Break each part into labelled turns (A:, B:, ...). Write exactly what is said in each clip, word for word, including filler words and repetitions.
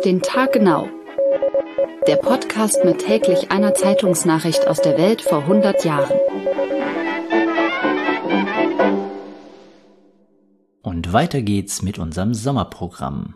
A: den Tag genau. Der Podcast mit täglich einer Zeitungsnachricht aus der Welt vor hundert Jahren.
B: Und weiter geht's mit unserem Sommerprogramm.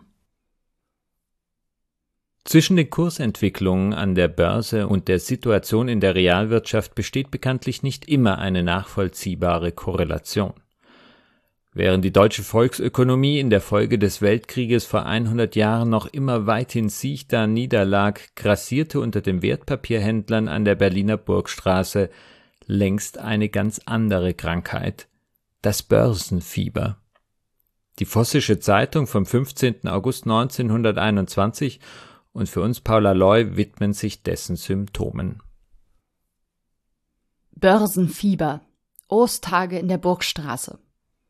C: Zwischen den Kursentwicklungen an der Börse und der Situation in der Realwirtschaft besteht bekanntlich nicht immer eine nachvollziehbare Korrelation. Während die deutsche Volksökonomie in der Folge des Weltkrieges vor hundert Jahren noch immer weithin sichtbar niederlag, grassierte unter den Wertpapierhändlern an der Berliner Burgstraße längst eine ganz andere Krankheit: das Börsenfieber. Die Vossische Zeitung vom fünfzehnten August neunzehnhunderteinundzwanzig und für uns Paula Loy widmen sich dessen Symptomen.
A: Börsenfieber. Osttage in der Burgstraße.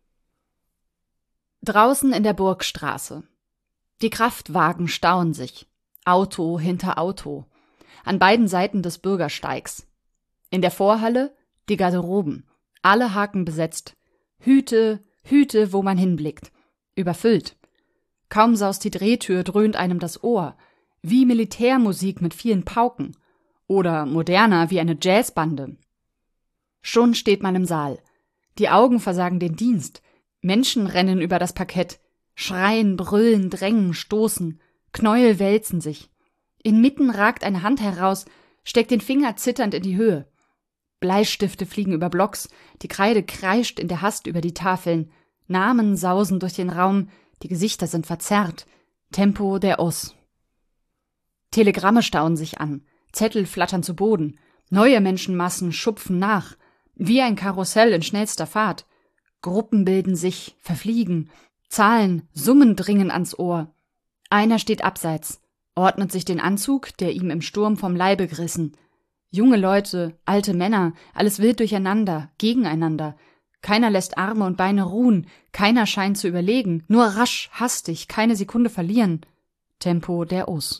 A: Draußen in der Burgstraße. Die Kraftwagen stauen sich. Auto hinter Auto. An beiden Seiten des Bürgersteigs. In der Vorhalle die Garderoben. Alle Haken besetzt. Hüte, Hüte, wo man hinblickt. Überfüllt. Kaum saust die Drehtür, dröhnt einem das Ohr. Wie Militärmusik mit vielen Pauken. Oder moderner wie eine Jazzbande. Schon steht man im Saal. Die Augen versagen den Dienst. Menschen rennen über das Parkett, schreien, brüllen, drängen, stoßen, Knäuel wälzen sich. Inmitten ragt eine Hand heraus, steckt den Finger zitternd in die Höhe. Bleistifte fliegen über Blocks, die Kreide kreischt in der Hast über die Tafeln, Namen sausen durch den Raum, die Gesichter sind verzerrt. Tempo der Os. Telegramme stauen sich an, Zettel flattern zu Boden, neue Menschenmassen schupfen nach, wie ein Karussell in schnellster Fahrt. Gruppen bilden sich, verfliegen, Zahlen, Summen dringen ans Ohr. Einer steht abseits, ordnet sich den Anzug, der ihm im Sturm vom Leibe gerissen. Junge Leute, alte Männer, alles wild durcheinander, gegeneinander. Keiner lässt Arme und Beine ruhen, keiner scheint zu überlegen, nur rasch, hastig, keine Sekunde verlieren. Tempo der Os.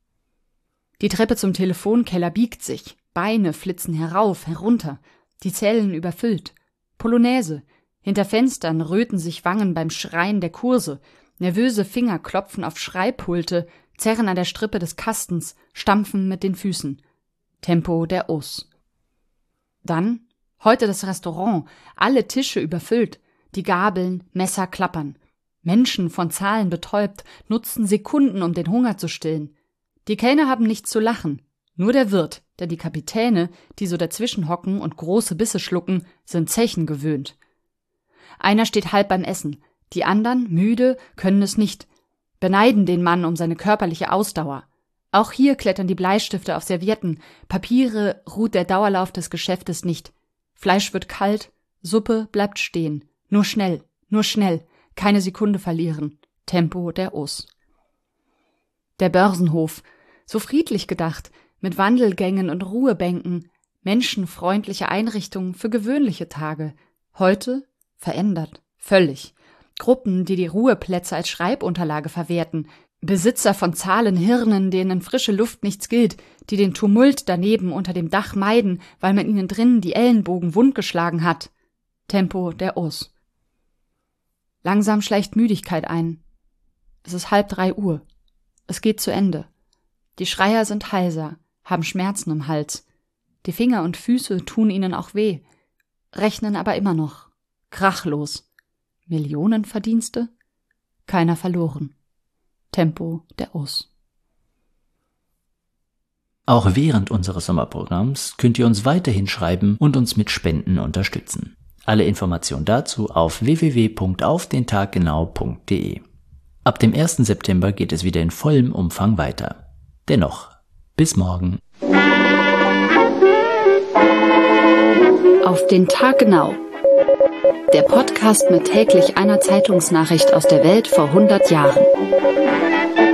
A: Die Treppe zum Telefonkeller biegt sich, Beine flitzen herauf, herunter, die Zellen überfüllt. Polonaise. Hinter Fenstern röten sich Wangen beim Schreien der Kurse, nervöse Finger klopfen auf Schreibpulte, zerren an der Strippe des Kastens, stampfen mit den Füßen. Tempo der Os. Dann, heute das Restaurant, alle Tische überfüllt, die Gabeln, Messer klappern. Menschen von Zahlen betäubt, nutzen Sekunden, um den Hunger zu stillen. Die Kellner haben nichts zu lachen, nur der Wirt, denn die Kapitäne, die so dazwischen hocken und große Bisse schlucken, sind Zechen gewöhnt. Einer steht halb beim Essen, die anderen, müde, können es nicht, beneiden den Mann um seine körperliche Ausdauer. Auch hier klettern die Bleistifte auf Servietten, Papiere ruht der Dauerlauf des Geschäftes nicht. Fleisch wird kalt, Suppe bleibt stehen. Nur schnell, nur schnell, keine Sekunde verlieren. Tempo der Os. Der Börsenhof, so friedlich gedacht, mit Wandelgängen und Ruhebänken, menschenfreundliche Einrichtungen für gewöhnliche Tage. Heute verändert, völlig. Gruppen, die die Ruheplätze als Schreibunterlage verwerten. Besitzer von Zahlenhirnen, denen frische Luft nichts gilt, die den Tumult daneben unter dem Dach meiden, weil man ihnen drinnen die Ellenbogen wundgeschlagen hat. Tempo der Os. Langsam schleicht Müdigkeit ein. Es ist halb drei Uhr. Es geht zu Ende. Die Schreier sind heiser, haben Schmerzen im Hals. Die Finger und Füße tun ihnen auch weh, rechnen aber immer noch. Krachlos. Millionenverdienste? Keiner verloren. Tempo der Os.
B: Auch während unseres Sommerprogramms könnt ihr uns weiterhin schreiben und uns mit Spenden unterstützen. Alle Informationen dazu auf w w w punkt auf den tag genau punkt d e. Ab dem ersten September geht es wieder in vollem Umfang weiter. Dennoch, bis morgen.
A: Auf den Tag genau. Der Podcast mit täglich einer Zeitungsnachricht aus der Welt vor hundert Jahren.